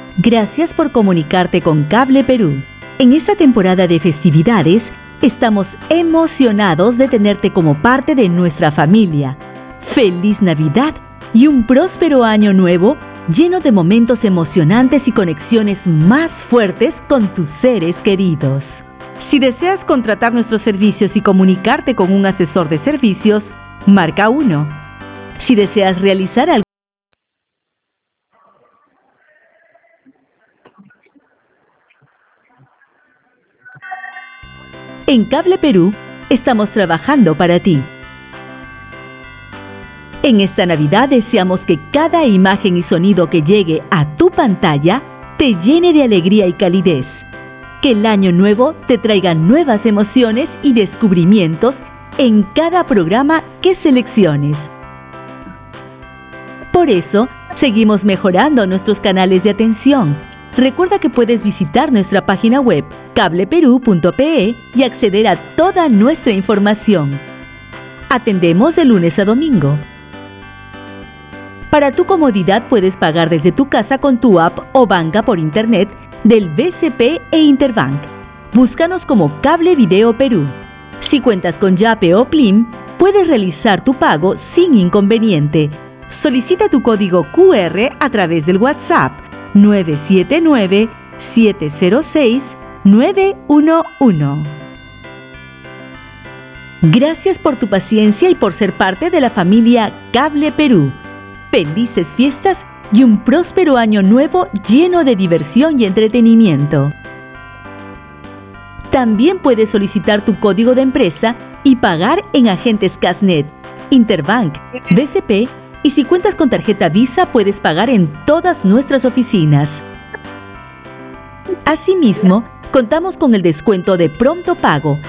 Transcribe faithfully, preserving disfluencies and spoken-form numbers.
Gracias por comunicarte con Cable Perú. En esta temporada de festividades, estamos emocionados de tenerte como parte de nuestra familia. ¡Feliz Navidad y un próspero año nuevo lleno de momentos emocionantes y conexiones más fuertes con tus seres queridos! Si deseas contratar nuestros servicios y comunicarte con un asesor de servicios, marca uno. Si deseas realizar algo en Cable Perú, estamos trabajando para ti. En esta Navidad deseamos que cada imagen y sonido que llegue a tu pantalla te llene de alegría y calidez. Que el año nuevo te traiga nuevas emociones y descubrimientos en cada programa que selecciones. Por eso, seguimos mejorando nuestros canales de atención. Recuerda que puedes visitar nuestra página web cable perú punto pe y acceder a toda nuestra información. Atendemos de lunes a domingo. Para tu comodidad puedes pagar desde tu casa con tu app o banca por internet del B C P e Interbank. Búscanos como Cable Video Perú. Si cuentas con Yape o Plim, puedes realizar tu pago sin inconveniente. Solicita tu código Q R a través del WhatsApp nueve siete nueve, siete cero seis, nueve uno uno. Gracias por tu paciencia y por ser parte de la familia Cable Perú. Felices fiestas y un próspero año nuevo lleno de diversión y entretenimiento. También puedes solicitar tu código de empresa y pagar en agentes Casnet, Interbank, B C P, y si cuentas con tarjeta Visa puedes pagar en todas nuestras oficinas. Asimismo, contamos con el descuento de pronto pago